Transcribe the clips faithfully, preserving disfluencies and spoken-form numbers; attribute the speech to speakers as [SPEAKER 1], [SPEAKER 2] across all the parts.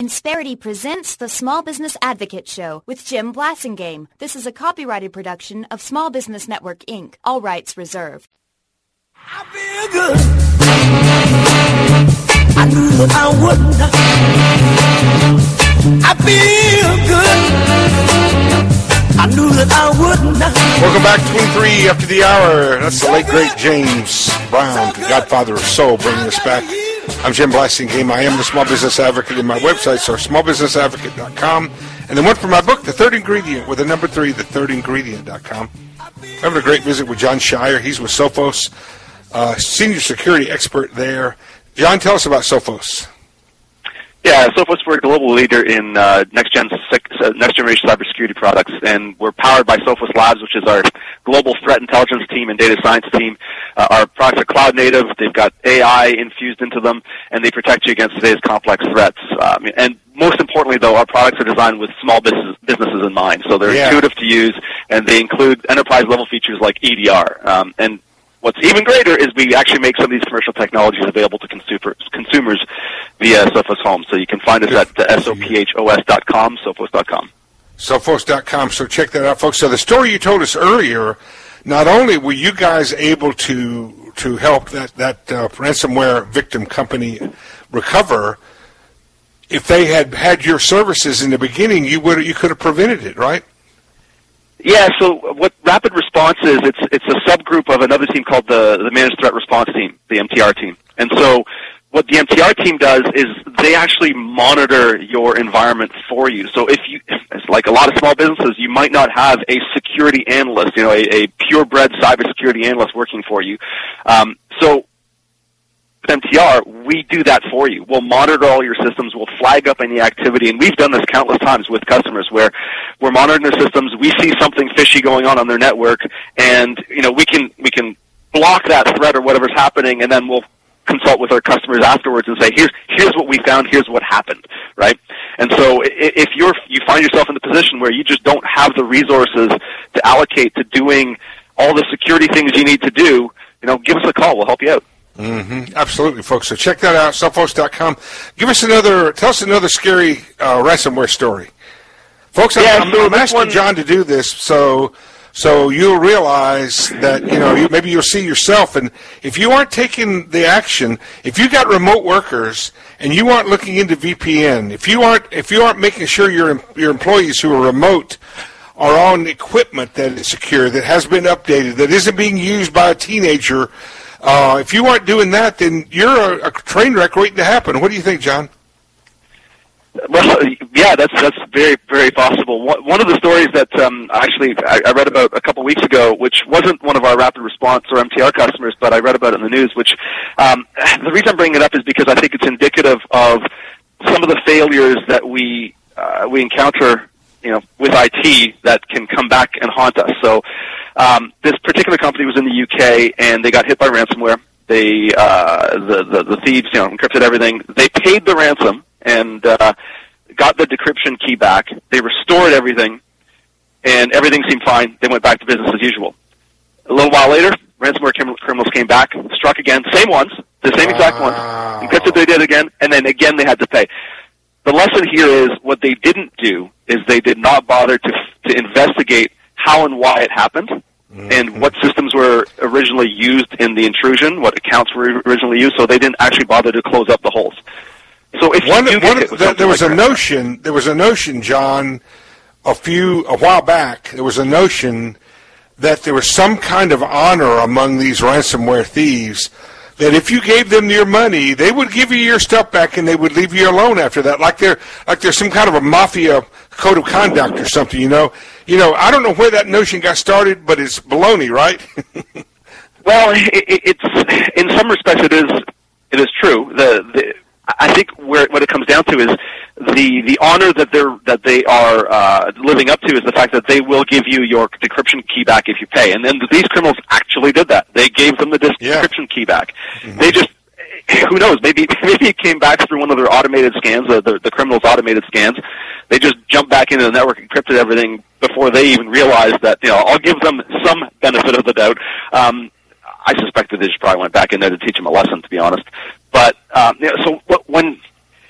[SPEAKER 1] Insperity presents the Small Business Advocate Show with Jim Blasingame. This is a copyrighted production of Small Business Network, Incorporated. All rights reserved.
[SPEAKER 2] I feel good. I knew that I wouldn't. I feel good. I knew that I wouldn't.
[SPEAKER 3] Welcome back, twenty-three after the hour. That's the late, great James Brown, the godfather of soul, bringing us back. I'm Jim Blasingame. I am the Small Business Advocate, and my websites are small business advocate dot com. And then one for my book, The Third Ingredient, with the number three, the third ingredient dot com. Having a great visit with John Shire. He's with Sophos, uh, senior security expert there. John, tell us about Sophos.
[SPEAKER 4] Yeah, Sophos, we're a global leader in uh, next-gen, uh, next-generation cybersecurity products, and we're powered by Sophos Labs, which is our global threat intelligence team and data science team. Uh, our products are cloud-native. They've got A I infused into them, and they protect you against today's complex threats. Um, and most importantly, though, our products are designed with small business, businesses in mind. So they're yeah. intuitive to use, and they include enterprise-level features like E D R. Um, and what's even greater is we actually make some of these commercial technologies available to consumers, consumers via Sophos Home. So you can find us at uh, S O P H O S dot com, Sophos dot com.
[SPEAKER 3] Sophos dot com, so check that out, folks. So the story you told us earlier, not only were you guys able to to help that, that uh, ransomware victim company recover, if they had had your services in the beginning, you would you could have prevented it, right?
[SPEAKER 4] Yeah, so what Rapid Response is, it's it's a subgroup of another team called the, the Managed Threat Response Team, the M T R team. And so what the M T R team does is they actually monitor your environment for you. So if you, it's like a lot of small businesses, you might not have a security analyst, you know, a, a purebred cybersecurity analyst working for you. Um, so M T R, we do that for you. We'll monitor all your systems. We'll flag up any activity, and we've done this countless times with customers where we're monitoring their systems. We see something fishy going on on their network, and you know we can we can block that threat or whatever's happening, and then we'll consult with our customers afterwards and say, here's here's what we found, here's what happened, right? And so if you're you find yourself in the position where you just don't have the resources to allocate to doing all the security things you need to do, you know, give us a call. We'll help you out.
[SPEAKER 3] Mm-hmm. Absolutely, folks. So check that out, Sophos dot com. Give us another, tell us another scary uh, ransomware story. Folks,
[SPEAKER 4] yeah,
[SPEAKER 3] I'm,
[SPEAKER 4] so
[SPEAKER 3] I'm asking
[SPEAKER 4] one...
[SPEAKER 3] John to do this so so you'll realize that, you know, you, maybe you'll see yourself. And if you aren't taking the action, if you got remote workers and you aren't looking into V P N, if you aren't if you aren't making sure your your employees who are remote are on equipment that is secure, that has been updated, that isn't being used by a teenager, Uh, if you aren't doing that, then you're a, a train wreck waiting to happen. What do you think, John?
[SPEAKER 4] Well, yeah, that's that's very, very possible. One of the stories that um, actually I, I read about a couple weeks ago, which wasn't one of our Rapid Response or M T R customers, but I read about it in the news, which um, the reason I'm bringing it up is because I think it's indicative of some of the failures that we uh, we encounter, you know, with I T that can come back and haunt us. So um, this particular company was in the U K, and they got hit by ransomware. They uh, the, the the thieves, you know, encrypted everything. They paid the ransom and uh, got the decryption key back. They restored everything, and everything seemed fine. They went back to business as usual. A little while later, ransomware criminals came back, struck again, same ones, the same exact ones, encrypted they did again, and then again they had to pay. The lesson here is what they didn't do is they did not bother to to investigate how and why it happened, mm-hmm. and what systems were originally used in the intrusion, what accounts were originally used, so they didn't actually bother to close up the holes. So if
[SPEAKER 3] one,
[SPEAKER 4] you do
[SPEAKER 3] one,
[SPEAKER 4] get hit
[SPEAKER 3] there, there was
[SPEAKER 4] like
[SPEAKER 3] a notion, there was a notion, John, a few a while back. There was a notion that there was some kind of honor among these ransomware thieves, that if you gave them your money, they would give you your stuff back and they would leave you alone after that, like they're like there's some kind of a mafia code of conduct or something. You know, you know. I don't know where that notion got started, but it's baloney, right?
[SPEAKER 4] Well, it, it's in some respects it is it is true. The, the I think where what it comes down to is the the honor that they're that they are uh, living up to is the fact that they will give you your decryption key back if you pay. And then these criminals actually did that. They gave them the dis- yeah. decryption key back. Mm-hmm. They just, who knows? Maybe maybe it came back through one of their automated scans, the, the the criminals' automated scans. They just jumped back into the network, encrypted everything before they even realized that. You know, I'll give them some benefit of the doubt. Um, I suspect that they just probably went back in there to teach them a lesson, to be honest. But um, you know, so what, when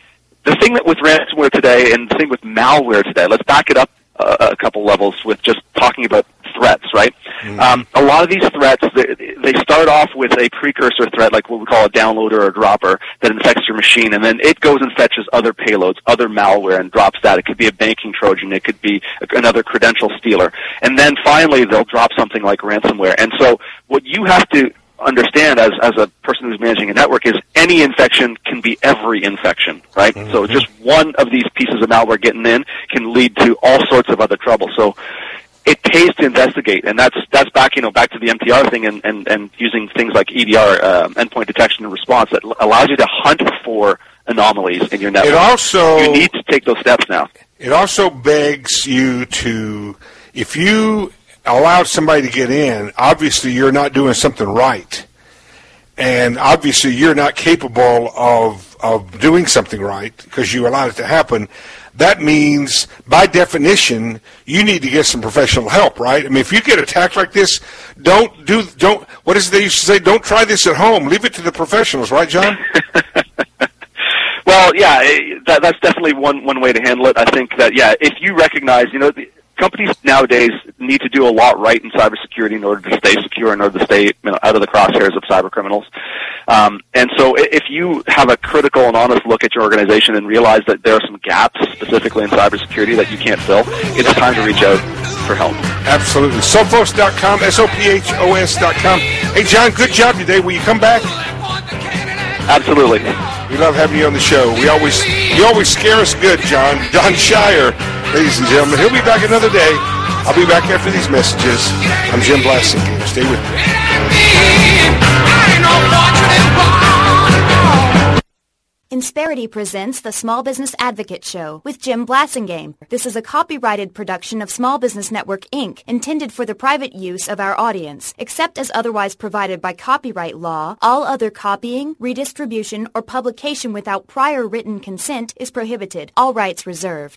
[SPEAKER 4] the thing that with ransomware today and the thing with malware today, let's back it up uh, a couple levels with just talking about threats, right? Mm-hmm. Um, a lot of these threats, they, they start off with a precursor threat, like what we call a downloader or a dropper, that infects your machine, and then it goes and fetches other payloads, other malware, and drops that. It could be a banking Trojan. It could be another credential stealer. And then finally, they'll drop something like ransomware. And so what you have to understand as, as a person who's managing a network is any infection can be every infection, right? Mm-hmm. So just one of these pieces of malware getting in can lead to all sorts of other trouble. So it pays to investigate, and that's that's back you know back to the M T R thing and, and, and using things like E D R, uh, endpoint detection and response, that allows you to hunt for anomalies in your network.
[SPEAKER 3] It also
[SPEAKER 4] you need to take those steps now.
[SPEAKER 3] It also begs you to, if you allowed somebody to get in, obviously you're not doing something right, and obviously you're not capable of of doing something right because you allowed it to happen. That means, by definition, you need to get some professional help, right? I mean, if you get attacked like this, don't do, don't, what is it they used to say? Don't try this at home. Leave it to the professionals, right, John?
[SPEAKER 4] Well, yeah, that, that's definitely one, one way to handle it. I think that, yeah, if you recognize, you know, the, companies nowadays need to do a lot right in cybersecurity in order to stay secure, in order to stay you know, out of the crosshairs of cyber criminals. Um, and so if you have a critical and honest look at your organization and realize that there are some gaps specifically in cybersecurity that you can't fill, it's time to reach out for help.
[SPEAKER 3] Absolutely. Sophos dot com, S O P H O S dot com. Hey, John, good job today. Will you come back?
[SPEAKER 4] Absolutely.
[SPEAKER 3] We love having you on the show. We always, you always scare us good, John. John Shire, ladies and gentlemen. He'll be back another day. I'll be back after these messages. I'm Jim Blasingame. Stay with me.
[SPEAKER 1] Insperity presents the Small Business Advocate Show with Jim Blasingame. This is a copyrighted production of Small Business Network, Incorporated, intended for the private use of our audience. Except as otherwise provided by copyright law, all other copying, redistribution, or publication without prior written consent is prohibited. All rights reserved.